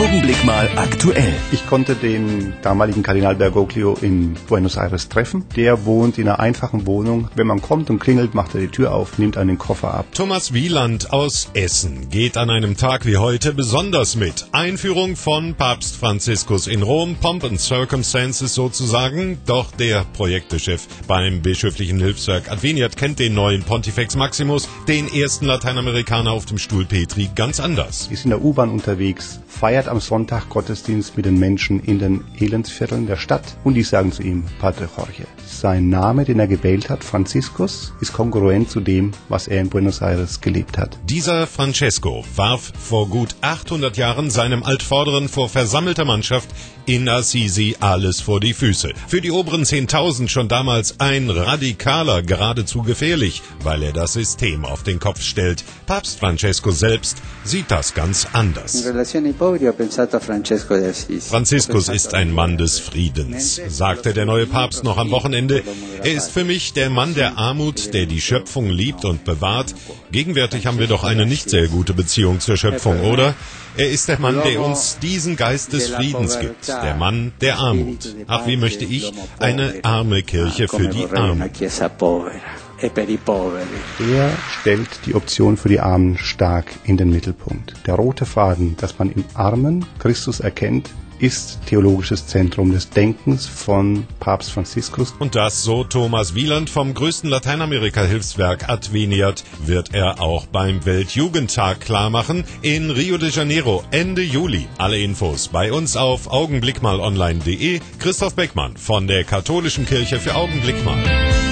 Augenblick mal aktuell. Ich konnte den damaligen Kardinal Bergoglio in Buenos Aires treffen. Der wohnt in einer einfachen Wohnung. Wenn man kommt und klingelt, macht er die Tür auf, nimmt einen Koffer ab. Thomas Wieland aus Essen geht an einem Tag wie heute besonders mit. Einführung von Papst Franziskus in Rom, Pomp and Circumstances sozusagen. Doch der Projektechef beim bischöflichen Hilfswerk Adveniat kennt den neuen Pontifex Maximus, den ersten Lateinamerikaner auf dem Stuhl Petri, ganz anders. Ist in der U-Bahn unterwegs, feiert am Sonntag Gottesdienst mit den Menschen in den Elendsvierteln der Stadt und die sagen zu ihm, Padre Jorge. Sein Name, den er gewählt hat, Franziskus, ist kongruent zu dem, was er in Buenos Aires gelebt hat. Dieser Francesco warf vor gut 800 Jahren seinem Altvorderen vor versammelter Mannschaft in Assisi alles vor die Füße. Für die oberen 10.000 schon damals ein Radikaler, geradezu gefährlich, weil er das System auf den Kopf stellt. Papst Francesco selbst sieht das ganz anders. Franziskus ist ein Mann des Friedens, sagte der neue Papst noch am Wochenende. Er ist für mich der Mann der Armut, der die Schöpfung liebt und bewahrt. Gegenwärtig haben wir doch eine nicht sehr gute Beziehung zur Schöpfung, oder? Er ist der Mann, der uns diesen Geist des Friedens gibt, der Mann der Armut. Ach, wie möchte ich eine arme Kirche für die Armen? Er stellt die Option für die Armen stark in den Mittelpunkt. Der rote Faden, dass man im Armen Christus erkennt, ist theologisches Zentrum des Denkens von Papst Franziskus. Und das, so Thomas Wieland vom größten Lateinamerika-Hilfswerk Adveniat, wird er auch beim Weltjugendtag klarmachen in Rio de Janeiro Ende Juli. Alle Infos bei uns auf augenblickmalonline.de. Christoph Beckmann von der Katholischen Kirche für Augenblick mal.